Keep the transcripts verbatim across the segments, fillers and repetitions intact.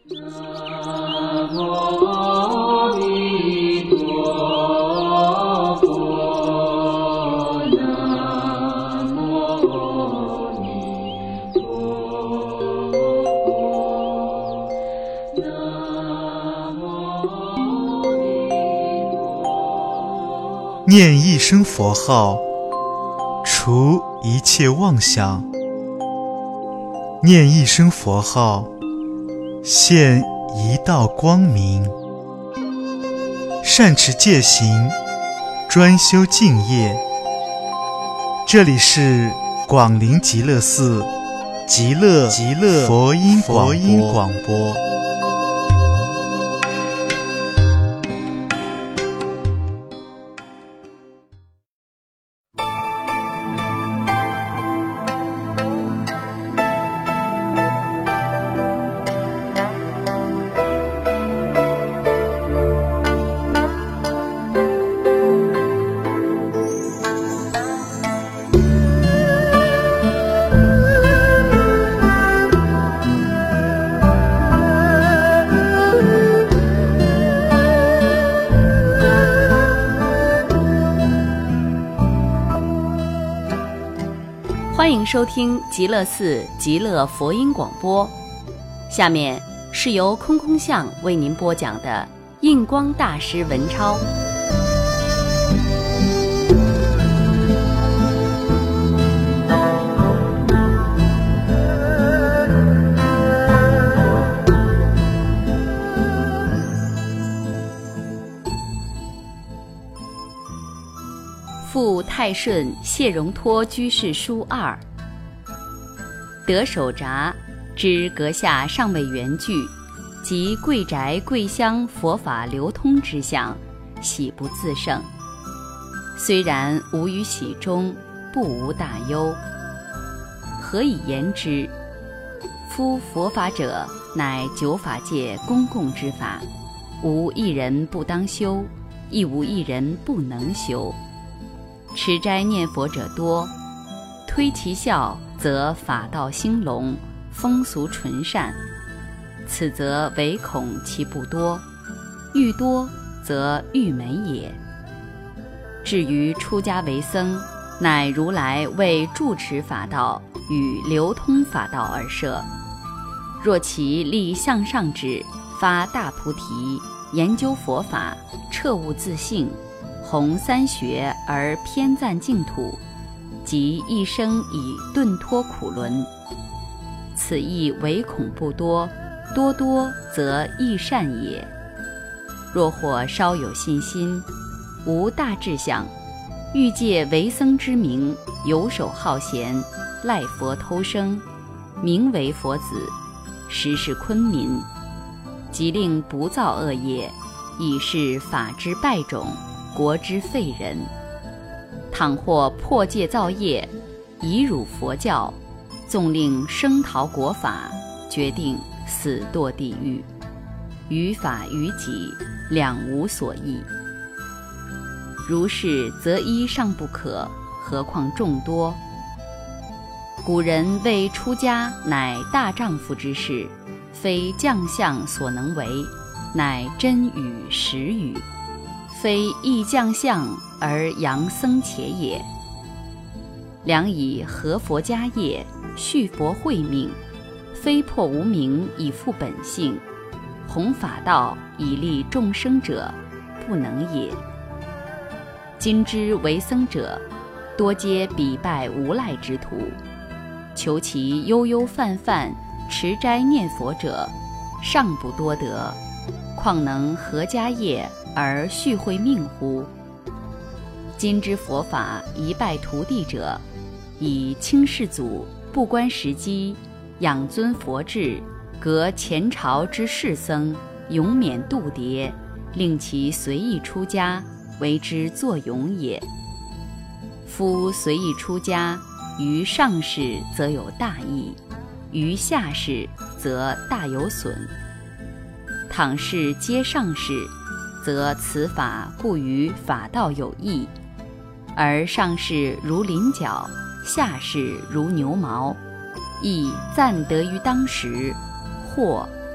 南无阿弥陀佛，南无阿弥陀佛，南无阿弥陀。 念一声佛号，除一切妄想；念一声佛号，现一道光明。善持戒行，专修净业。这里是广陵极乐寺极乐极乐佛音佛音广播。 欢迎收听极乐寺极乐佛音广播，下面是由空空相为您播讲的印光大师文钞。赴泰顺谢荣托居士书二。得手札知阁下尚未圆具，及贵宅贵香佛法流通之相，喜不自胜。虽然无于喜中，不无大忧。何以言之？夫佛法者，乃九法界公共之法，无一人不当修，亦无一人不能修。持斋念佛者多，推其效，则法道兴隆，风俗纯善。此则唯恐其不多，愈多则愈美也。至于出家为僧，乃如来为住持法道与流通法道而设。若其立向上旨，发大菩提，研究佛法，彻悟自性，弘三学而偏赞净土，即一生以顿脱苦轮。此亦唯恐不多，多多则亦善也。若或稍有信心，无大志向，欲借为僧之名，游手好闲，赖佛偷生，名为佛子，实是昆民，即令不造恶业，以是法之败种，国之废人。倘或破戒造业，以辱佛教，纵令声逃国法，决定死堕地狱，于法于己，两无所益。如是则一尚不可，何况众多？古人谓出家乃大丈夫之事，非将相所能为，乃真语实语，非亦将相而扬僧伽也。良以合佛家业，续佛慧命，非破无明以复本性，弘法道以利众生者，不能也。今之为僧者，多皆彼拜无赖之徒，求其悠悠泛泛持斋念佛者，尚不多得，况能合家业而续慧命乎？今之佛法一拜徒弟者，以轻世祖，不观时机，养尊佛制，革前朝之士僧，永免度牒，令其随意出家，为之作咏也。夫随意出家，于上士则有大益，于下士则大有损。倘是皆上士，则此法故于法道有益，而上士如麟角，下士如牛毛，亦暂得于当时，或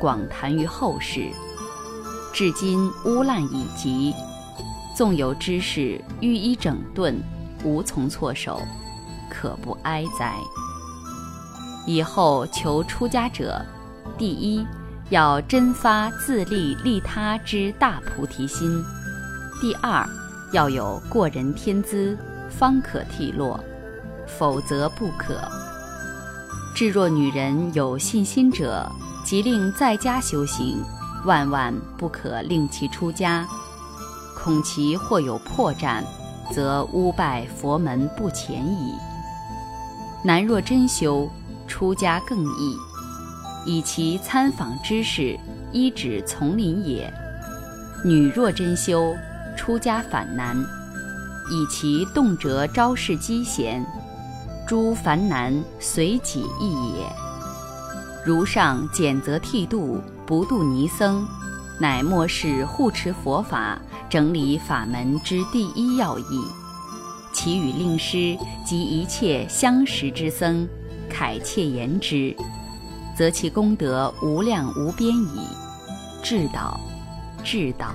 广谈于后世，至今污烂已极，纵有知识予以整顿，无从措手，可不哀哉。以后求出家者，第一要真发自利利他之大菩提心，第二要有过人天资，方可剔落，否则不可。至若女人有信心者，即令在家修行，万万不可令其出家，恐其或有破绽，则污败佛门不浅矣。男若真修，出家更易，以其参访知识，依止丛林也；女若真修，出家反难，以其动辄招式机闲，诸凡难随己意也。如上简则剃度，不度尼僧，乃末世护持佛法，整理法门之第一要义。其与令师及一切相识之僧，慨切言之，则其功德无量无边矣。至道，至道。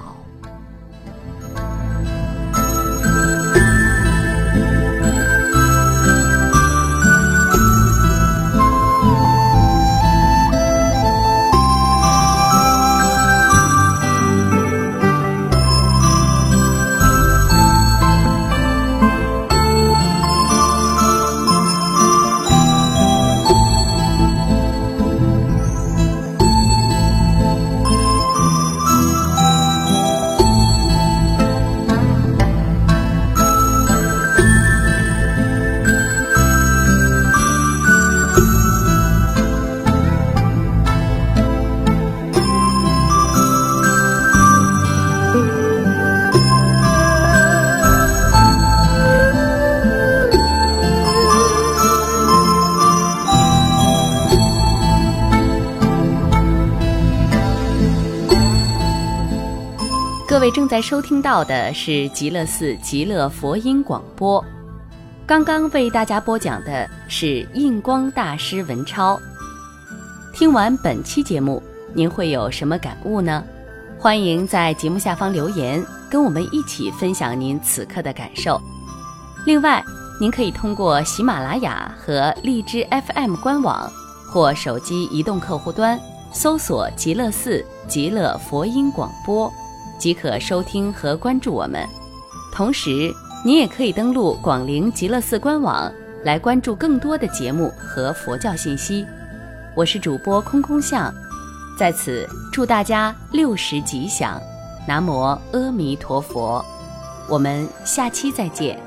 各位正在收听到的是极乐寺极乐佛音广播，刚刚为大家播讲的是印光大师文超。听完本期节目，您会有什么感悟呢？欢迎在节目下方留言，跟我们一起分享您此刻的感受。另外，您可以通过喜马拉雅和荔枝 F M 官网或手机移动客户端搜索极乐寺极乐佛音广播，即可收听和关注我们。同时，您也可以登录广陵极乐寺官网来关注更多的节目和佛教信息。我是主播空空相，在此祝大家六十吉祥，南无阿弥陀佛。我们下期再见。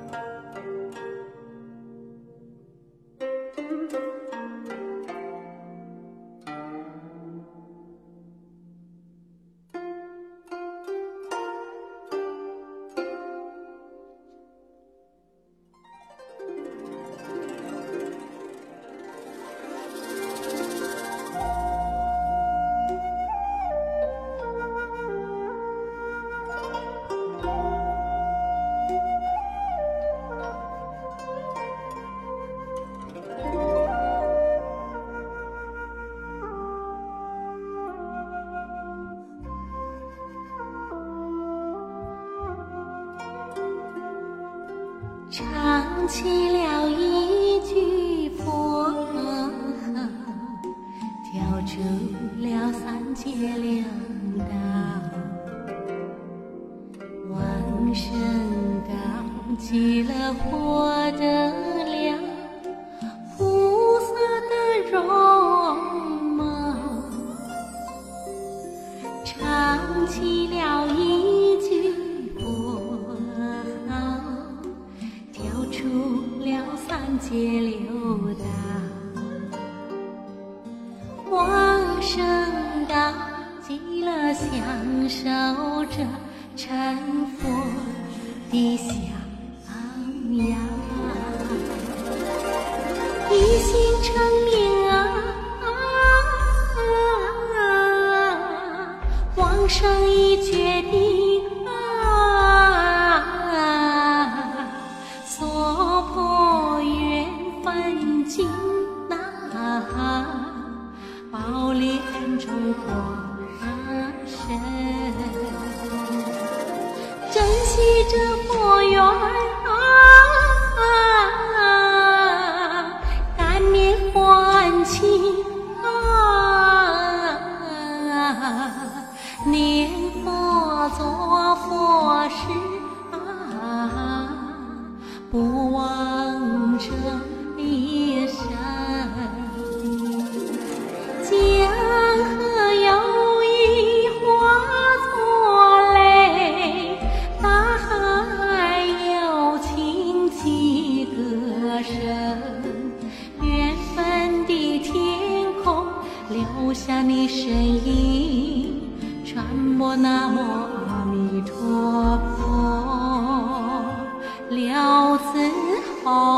唱起了一句佛，跳出了三界两道，往生到极乐获得了菩萨的容貌，唱起了一句出了三界六道，往生到极乐，享受着成佛的享扬，一心成名啊，往生已决定。宝莲中这佛缘啊，感念还情啊，念佛做佛事啊，不忘这一生。江河有意化作泪，大海有情几个声，缘分的天空留下你身影，传播南无阿弥陀佛，了此后